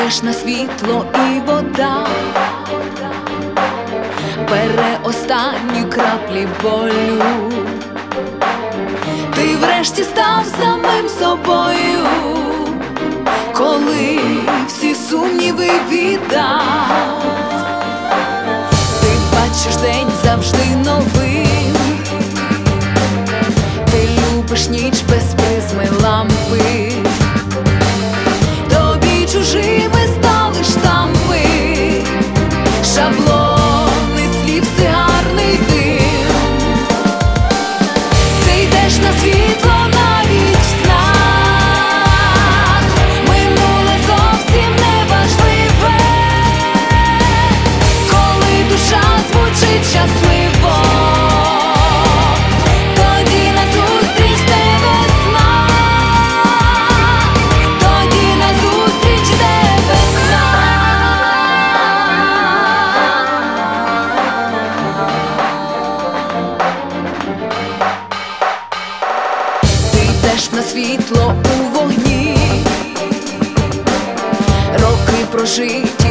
йдеш на світло і вода бере останні краплі болю. Ти врешті став самим собою, коли всі сумніви віддав. Ти бачиш день завжди новим, ти любиш ніч без призми лампи. Тобі чужими стали штампи, шаблони слів, сигарний дим. Ти йдеш на світло навіть в снах, минуле зовсім не важливе, коли душа звучить щасливо, тоді назустріч йде весна, тоді назустріч йде весна. Ти йдеш на світло у вогні, роки прожиті